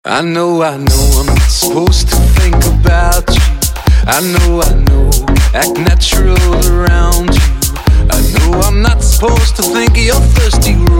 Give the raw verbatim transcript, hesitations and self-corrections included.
I know, I know I'm not supposed to think about you. I know, I know, act natural around you. I know I'm not supposed to think of your thirsty